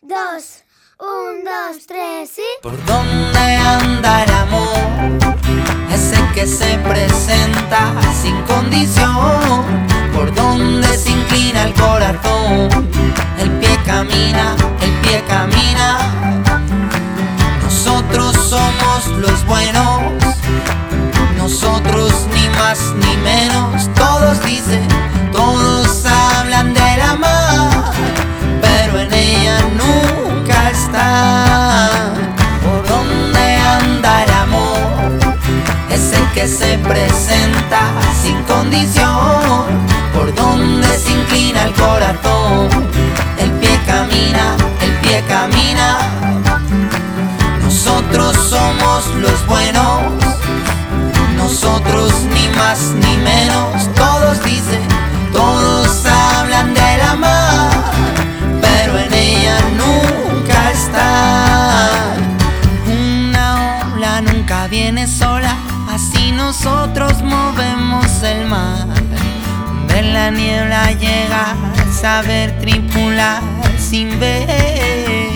2, 1, 2, 3 y... ¿Por dónde anda el amor? Ese que se presenta sin condición. ¿Por dónde se inclina el corazón? El pie camina, el pie camina. Nosotros somos los buenos, nosotros ni más ni menos. Todos dicen, todos hablan de la mar, pero en ella nunca está. ¿Por dónde anda el amor? Es el que se presenta sin condición. ¿Por dónde se inclina el corazón? El pie camina, el pie camina. Nosotros somos los buenos, nosotros ni más ni menos. Todos dicen, todos hablan de la mar, pero en ella nunca está. Una ola nunca viene sola, así nosotros movemos el mar. Ver la niebla llegar, saber tripular sin ver.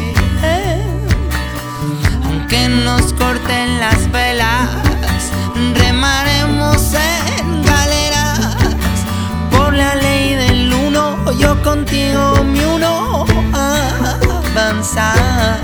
Aunque nos corten las velas, remaremos en galeras. Por la ley del uno, yo contigo me uno a avanzar.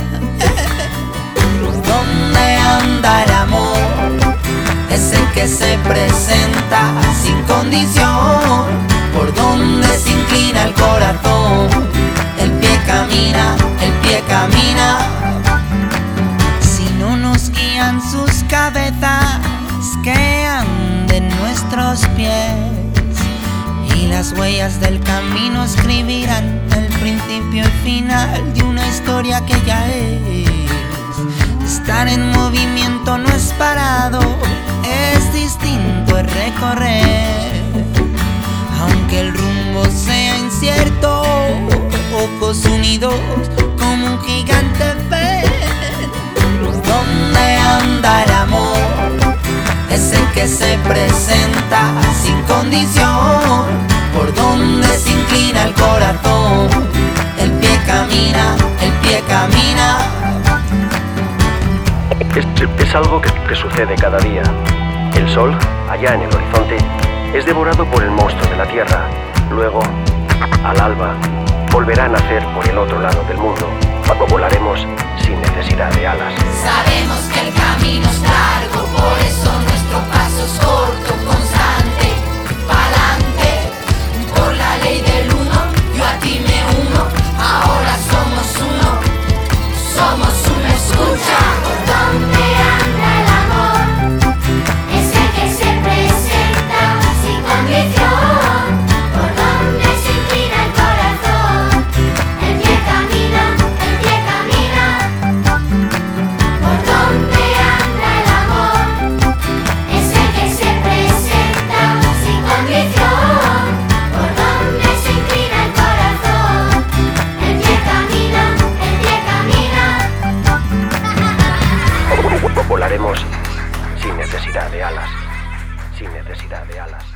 ¿Dónde anda el amor? Es el que se presenta sin condición. ¿Por dónde se inclina el corazón? El pie camina, el pie camina. Si no nos guían sus cabezas, que anden nuestros pies, y las huellas del camino escribirán el principio y final de una historia que ya es. Estar en movimiento no es parado, es distinto, es recorrer. Aunque el rumbo sea incierto, ojos unidos como un gigante ven. ¿Dónde anda el amor? Es el que se presenta sin condición. ¿Por dónde se inclina el corazón? El pie camina, el pie camina. Es algo que sucede cada día. El sol, allá en el horizonte, es devorado por el monstruo de la tierra. Luego, al alba, volverá a nacer por el otro lado del mundo. Volaremos sin necesidad de alas. Sabemos que el camino es largo, por eso nuestro paso es corto, constante, pa'lante. Por la ley del uno, yo a ti me uno. Ahora somos uno, somos uno, escucha. ¿Por dónde anda el amor? Es el que se presenta sin condición. ¿Por dónde se inclina el corazón? El pie camina, el pie camina. ¿Por dónde anda el amor? Es el que se presenta sin condición. ¿Por dónde se inclina el corazón? El pie camina, el pie camina. Volaremos sin necesidad de alas. Sin necesidad de alas.